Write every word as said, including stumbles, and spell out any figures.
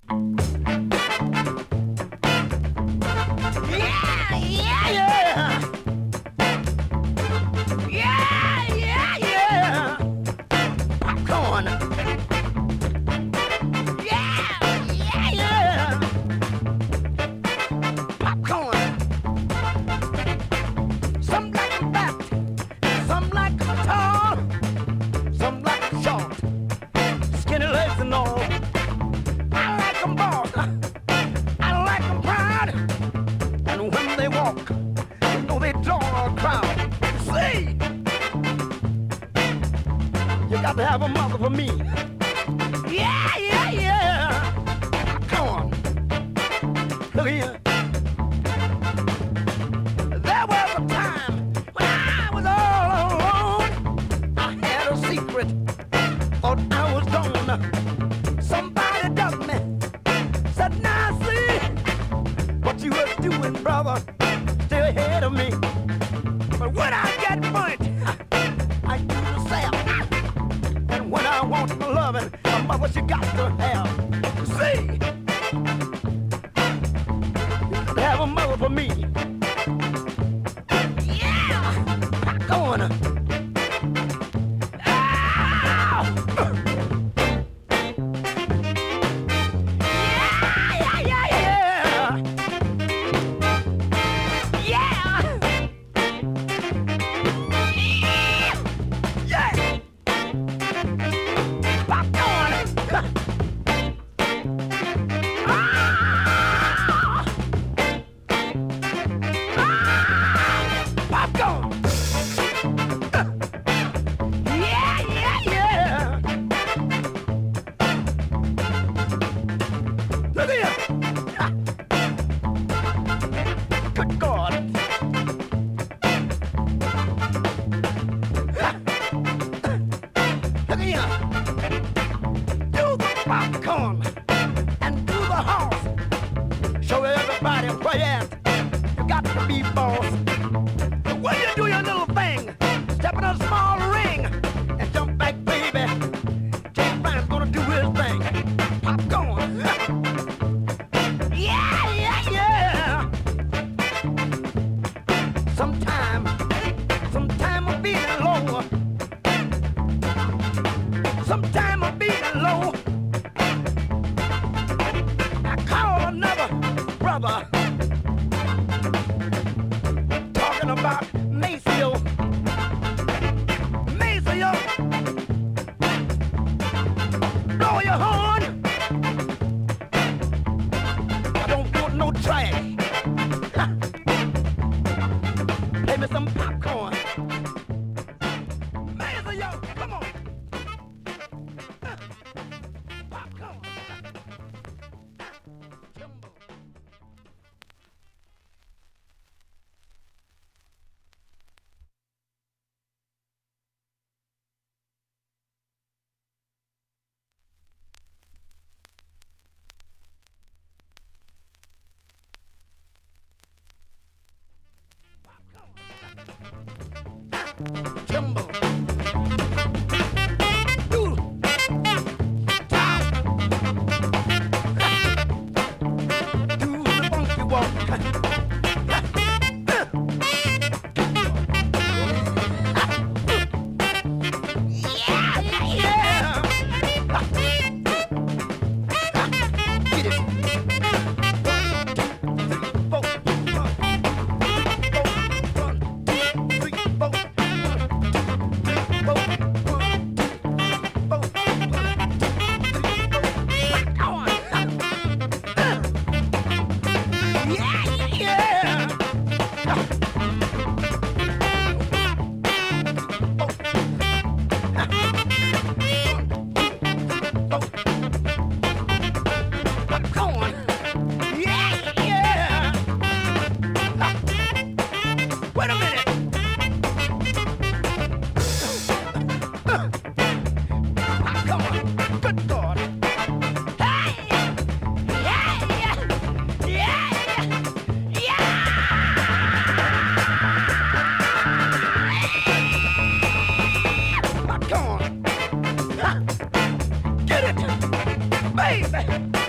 Yeah, yeah, yeah. Yeah, yeah, yeah. Popcorn. Yeah, yeah, yeah. Popcorn. Some like 'em fat, some like 'em tall, some like 'em short, skinny legs and all. I like 'em both. I like 'em proud. And when they walk, you know they draw a crowd. See, you got to have a mother for me. Yeah, yeah, yeah. Come on. Look here. There was a time when I was all alone. I had a secret, thought I was gone. Somebody dug me, said, now see what you was doing, brother, still ahead of me. But when I get burnt, I do the same. And when I want the loving, my mother, she got to have. See, you got to have a mother for me. Yeah, go on. Popcorn and do the horse. Show everybody where you at. You got to be boss. But when you do your little thing, step in a small ring and jump back, baby. James Brown's gonna do his thing. Popcorn. Yeah, yeah, yeah. Sometime, sometime I'm feeling low. Sometime I'm feeling low. Brother, talking about Maceo, Maceo, blow your horn. I don't want no trash. Play me some popcorn. Maceo, come on. Popcorn. Jumbo. Ooh. Top. Do the funky walk. Yeah, yeah, yeah. Get it. Baby!